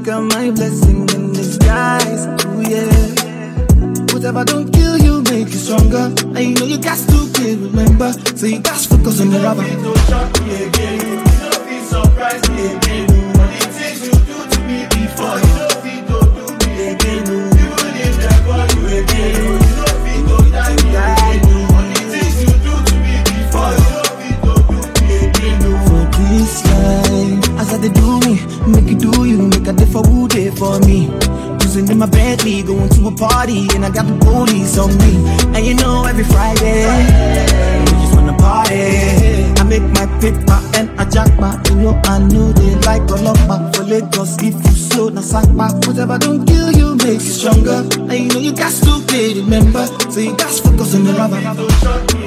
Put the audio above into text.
count my blessing in disguise. Oh yeah. Whatever don't kill you, make you stronger. And you know you got to kill, remember. So you got to focus on the rubber. Don't shock me again. You don't be surprised me again. All the things you do to me before, you don't feel to do me again. Even if I call you again, you don't feel to die me again. All the things you do to me before, you don't feel to do me again. For this life, as I do me, make you do you, make a different wood day for me. Cruising in my Bentley, going to a party, and I got the police on me. And you know every Friday, we just wanna party. I make my paper and I jack my, you know they like a lot for Lagos. If you slow, now sack back. Whatever don't kill you, makes you stronger. And you know you got to play, remember. So you got to focus on the rubber.